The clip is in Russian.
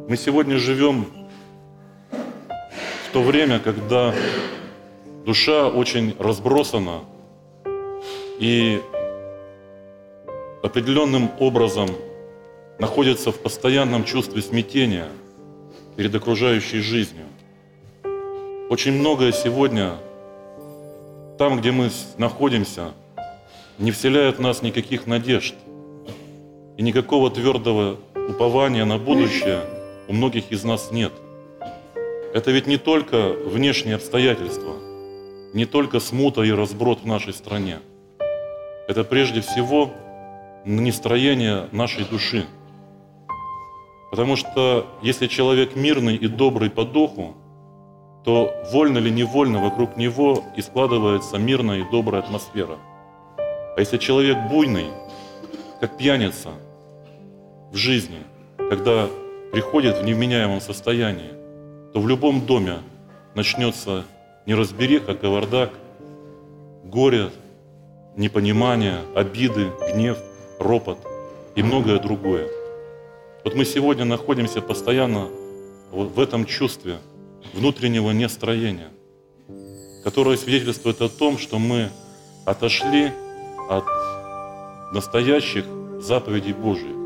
Мы сегодня живем в то время, когда душа очень разбросана и определенным образом находится в постоянном чувстве смятения перед окружающей жизнью. Очень многое сегодня, там, где мы находимся, не вселяет в нас никаких надежд и никакого твердого упования на будущее у многих из нас нет. Это ведь не только внешние обстоятельства, не только смута и разброд в нашей стране. Это прежде всего настроение нашей души. Потому что если человек мирный и добрый по духу, то вольно или невольно вокруг него и складывается мирная и добрая атмосфера. А если человек буйный, как пьяница в жизни, когда приходит в невменяемом состоянии, то в любом доме начнется неразбериха, кавардак, горе, непонимание, обиды, гнев, ропот и многое другое. Вот мы сегодня находимся постоянно в этом чувстве внутреннего нестроения, которое свидетельствует о том, что мы отошли от настоящих заповедей Божьих.